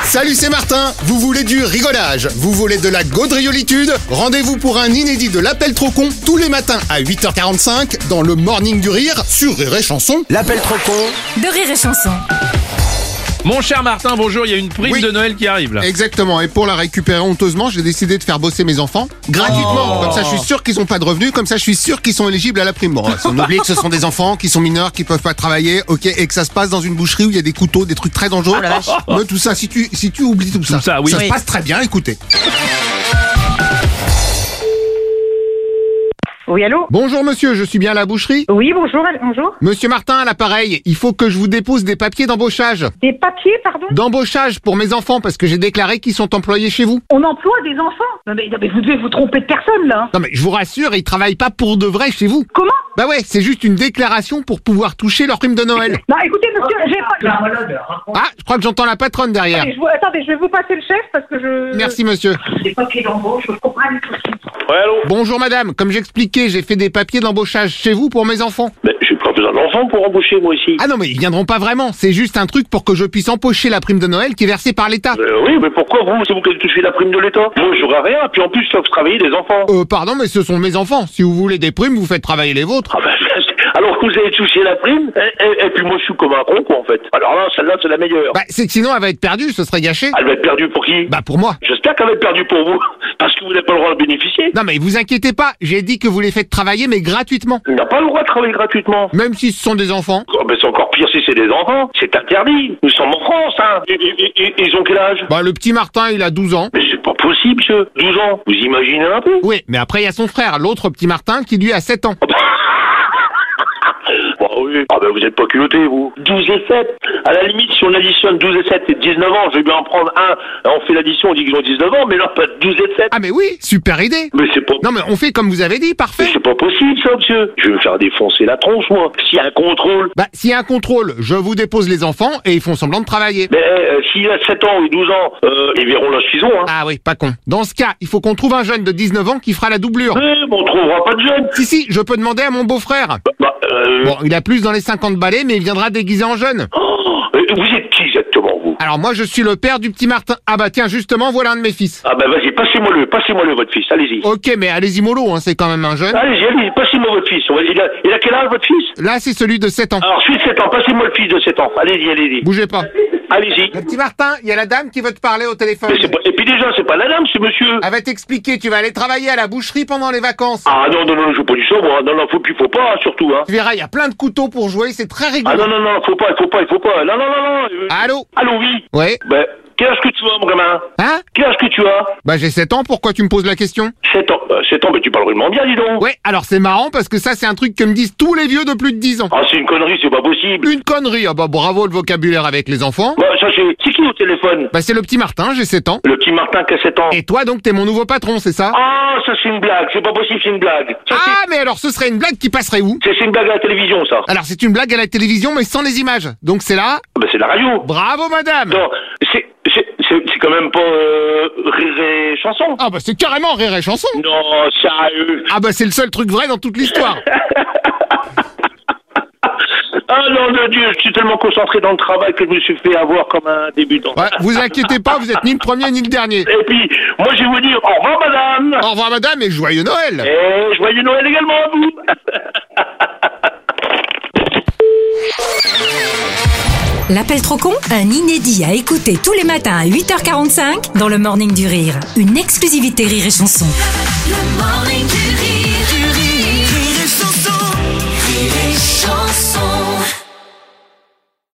Salut, c'est Martin. Vous voulez du rigolage? Vous voulez de la gaudriolitude? Rendez-vous pour un inédit de l'Appel trop con tous les matins à 8h45 dans le Morning du Rire sur Rire et Chanson. L'appel trop con de Rire et Chanson. Mon cher Martin, bonjour, il y a une prime de Noël qui arrive là. Exactement, et pour la récupérer honteusement, j'ai décidé de faire bosser mes enfants gratuitement. Comme ça, je suis sûr qu'ils ont pas de revenus, comme ça, je suis sûr qu'ils sont éligibles à la prime. Bon, on oublie que ce sont des enfants qui sont mineurs, qui peuvent pas travailler, ok, et que ça se passe dans une boucherie où il y a des couteaux, des trucs très dangereux. Mais tout ça, si tu oublies tout ça, oui. ça se passe très bien, écoutez. Oui, allô? Bonjour monsieur, je suis bien à la boucherie? Oui, bonjour. Monsieur Martin, à l'appareil, il faut que je vous dépose des papiers d'embauchage. Des papiers, pardon? D'embauchage pour mes enfants, parce que j'ai déclaré qu'ils sont employés chez vous. On emploie des enfants? Non mais vous devez vous tromper de personne, là. Non mais je vous rassure, ils travaillent pas pour de vrai chez vous. Comment? Bah ouais, c'est juste une déclaration pour pouvoir toucher leur prime de Noël. Non, écoutez, monsieur, j'ai pas... Ah, je crois que j'entends la patronne derrière. Attendez, je vais vous passer le chef, parce que je... Merci monsieur. Des papiers d'embauche, je comprends pas du tout. Ouais, allô? Bonjour madame, comme j'expliquais, j'ai fait des papiers d'embauchage chez vous pour mes enfants. Mais j'ai pas besoin d'enfants pour embaucher, moi, ici. Ah non mais ils viendront pas vraiment, c'est juste un truc pour que je puisse empocher la prime de Noël qui est versée par l'État. Oui, mais pourquoi vous? C'est vous qui touchez la prime de l'État? Moi, j'aurai rien, puis en plus, ça vous travailler des enfants. Pardon, mais ce sont mes enfants. Si vous voulez des primes, vous faites travailler les vôtres. Ah ben, alors que vous avez touché la prime, et puis moi, je suis comme un con, quoi, en fait. Alors là, celle-là, c'est la meilleure. Bah c'est que sinon elle va être perdue, ce serait gâché. Elle va être perdue pour qui? Bah pour moi. J'espère qu'elle va être perdue pour vous, parce que vous n'avez pas le droit de bénéficier. Non mais vous inquiétez pas, j'ai dit que vous les faites travailler mais gratuitement. On n'a pas le droit de travailler gratuitement. Même si ce sont des enfants. Oh, ben, c'est encore pire si c'est des enfants. C'est interdit. Nous sommes en France, hein. Ils ont quel âge? Bah le petit Martin, il a 12 ans. Mais c'est pas possible, monsieur. 12 ans. Vous imaginez un peu? Oui, mais après il y a son frère, l'autre petit Martin, qui lui a 7 ans. Oui. Ah ben vous êtes pas culottés, vous. 12 et 7. À la limite, si on additionne 12 et 7, c'est 19 ans. Je vais bien en prendre un. On fait l'addition, on dit qu'ils ont 19 ans, mais là, pas 12 et 7. Ah mais oui, super idée. Mais c'est pas... Non mais on fait comme vous avez dit, parfait. Mais c'est pas possible, ça, monsieur. Je vais me faire défoncer la tronche, moi. S'il y a un contrôle. Bah s'il y a un contrôle, je vous dépose les enfants et ils font semblant de travailler. Mais s'il a 7 ans ou 12 ans, ils verront là ce qu'ils ont, hein. Ah oui, pas con. Dans ce cas, il faut qu'on trouve un jeune de 19 ans qui fera la doublure. Mais on trouvera pas de jeune. Si, je peux demander à mon beau-frère. Bon, il a plus dans les 50 balais, mais il viendra déguisé en jeune. Vous êtes qui exactement, vous? Alors moi, je suis le père du petit Martin. Ah bah tiens, justement, voilà un de mes fils. Ah bah vas-y, passez-moi votre fils, allez-y. Ok, mais allez-y mollo, hein, c'est quand même un jeune. Allez-y, passez-moi votre fils. Il a quel âge, votre fils? Là, c'est celui de 7 ans. Alors, celui de 7 ans, passez-moi le fils de 7 ans. Allez-y. Bougez pas. Allez-y. Le petit Martin, il y a la dame qui veut te parler au téléphone. Mais et puis déjà, c'est pas la dame, c'est monsieur. Elle va t'expliquer, tu vas aller travailler à la boucherie pendant les vacances. Ah non, je veux pas du ça, moi. Non, faut pas, surtout, hein. Tu verras, il y a plein de couteaux pour jouer, c'est très rigolo. Ah non, faut pas. Non. Allô? Allô, oui. Ouais. Ben, quel âge que tu as, mon gamin? Hein? Quel âge que tu as? Bah j'ai 7 ans, pourquoi tu me poses la question? 7 ans. 7 ans, mais tu parles vraiment bien, dis donc. Ouais, alors c'est marrant parce que ça c'est un truc que me disent tous les vieux de plus de 10 ans. Ah, c'est une connerie, c'est pas possible. Une connerie, ah bah bravo le vocabulaire avec les enfants. Bah, ça c'est qui au téléphone? Bah c'est le petit Martin, j'ai 7 ans. Le petit Martin qui a 7 ans. Et toi donc t'es mon nouveau patron, c'est ça? Ah, ça c'est une blague, c'est pas possible, c'est une blague. Ça, Ah mais alors ce serait une blague qui passerait où? c'est une blague à la télévision, ça. Alors c'est une blague à la télévision mais sans les images. Donc c'est là? Bah c'est la radio. Bravo madame. Non, c'est quand même pas Rire et Chanson. Ah bah c'est carrément Rire et Chanson. Non, sérieux. Ah bah c'est le seul truc vrai dans toute l'histoire. Ah non, mon Dieu, je suis tellement concentré dans le travail que je me suis fait avoir comme un débutant. Ouais, vous inquiétez pas, vous êtes ni le premier ni le dernier. Et puis, moi je vais vous dire au revoir madame. Au revoir madame et joyeux Noël. Et joyeux Noël également à vous. L'appel trop con, un inédit à écouter tous les matins à 8h45 dans le Morning du Rire. Une exclusivité Rire et Chanson. Le Morning du Rire, Rire et Chanson.